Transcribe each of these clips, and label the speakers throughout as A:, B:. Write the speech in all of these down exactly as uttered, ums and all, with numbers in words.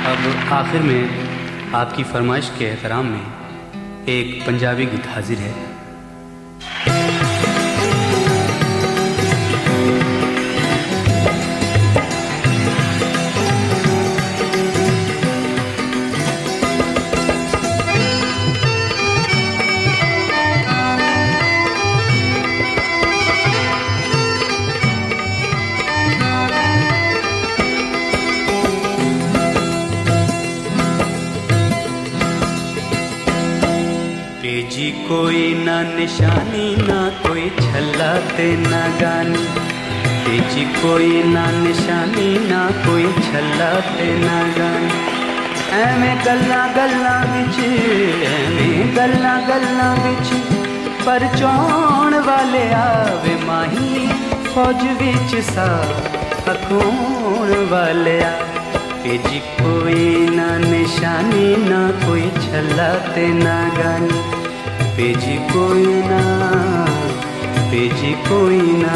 A: अब आखिर में आपकी फरमाइश के एहतराम में एक पंजाबी गीत हाजिर है। जी कोई ना निशानी ना कोई छल्ला ते ना गानी, जी कोई ना निशानी ना कोई छल्ला ते ना गानी। एवें गल्लां गल्लां विच एवें गल्लां गल्लां विच परचाउण वाले आवे माही, फौज विच सा अखोण वाले आ। जी कोई ना निशानी ना कोई छल्ला ते ना गानी, पेजी कोई ना पेजी कोई ना।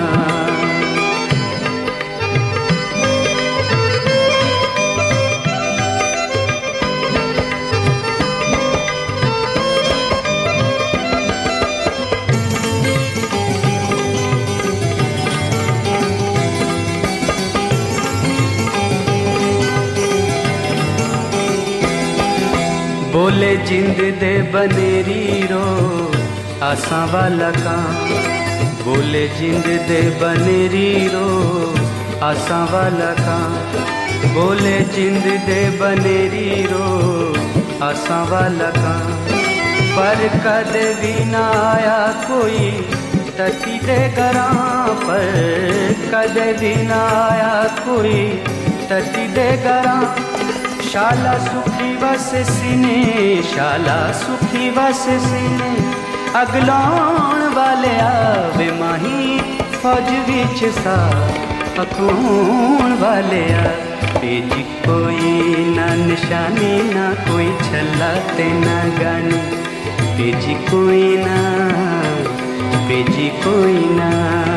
A: बोले जिंद दे बनेरी रो आसां वाला कां, बोले जिंद दे बनेरी रो आसां वाला कां, बोले जिंद दे बनेरी रो आसां वाला कां। पर कदे भी ना आया कोई टटी दे घरां, पर कदे भी ना आया कोई टटी दे घरां। शाला सुखी वस सीने शाला सुखी वस सीने, अगलाउण वाले आवे माही, फौज विच सा अखोण वाले आ। पेजी कोई ना निशानी ना कोई छल्ला ते ना गानी, पेजी कोई ना पेजी कोई ना।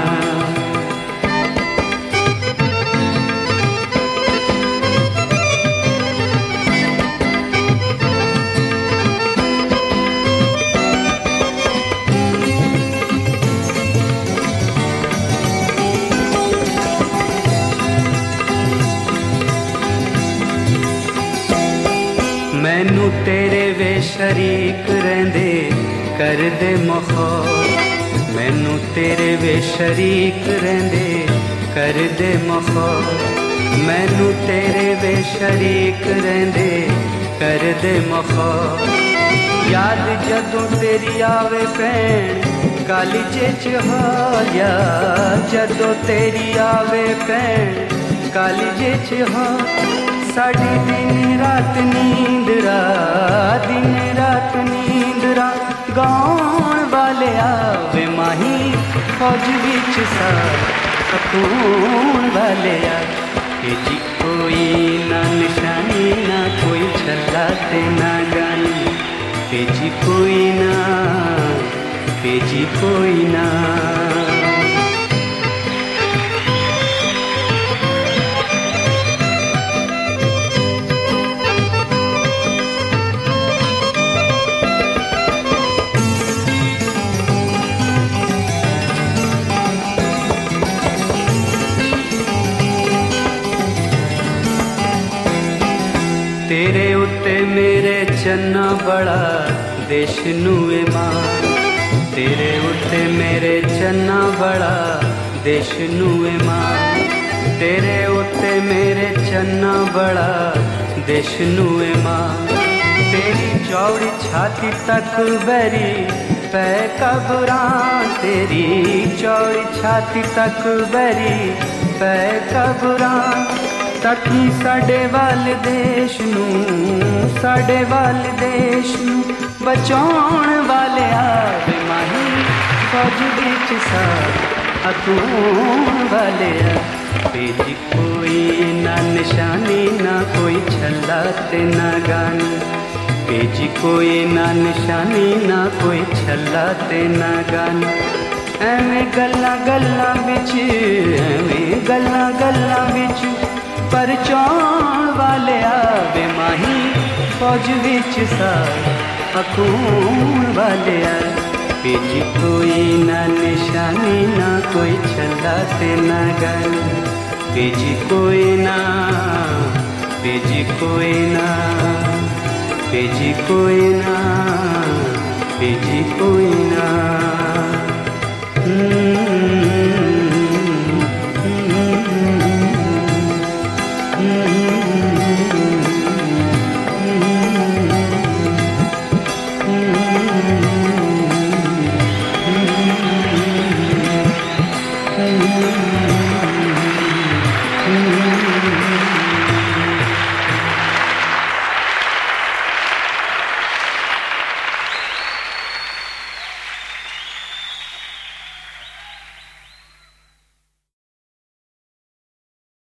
A: मैनू तेरे वे शरीक रहंदे कर दे मखौल, मैनू तेरे वे शरीक रहंदे कर दे मखौल, मैनू तेरे वे शरीक रहंदे कर दे मखौल। याद जदों तेरी आवे भैन कालीजे च हाल, याद जदों तेरी आवे भैन कालीजे च हाल। साड़ी दिन रात नींदरा दिन रात नींदरा, गाउण वाले आवे माही, फौज विच सा अखोण वाले आ। जी कोई ना निशानी ना कोई छल्ला ते ना गानी, जी कोई ना जी कोई ना। तेरे उत्ते मेरे चन्ना बड़ा देश नू ईमान, तेरे उत्ते मेरे चन्ना बड़ा देश नू ईमान, तेरे उत्ते मेरे चन्ना बड़ा देश नू ईमान। तेरी चौड़ी छाती तक बैरी पै कबरां, तेरी चौड़ी छाती तक बैरी पै कबरां। तकी साडे वाल देश नू साडे वाल देश नू बचाउण वाले आवे माही, फौज विच सा अखोण वाले आ। पेजी कोई ना निशानी ना कोई छल्ला ते ना गानी, पेजी कोई ना निशानी ना कोई छल्ला ते ना गानी। एवें गल्लां गल्लां विच एवें गल्लां गल्लां विच परचाउण वाले आ फौज विच सार अखून वालिया पेज कोई ना निशानी ना कोई छल्ला ते ना गानी पेज कोई ना पेज कोई ना पेज कोई ना पेज कोई ना Mm-hmm.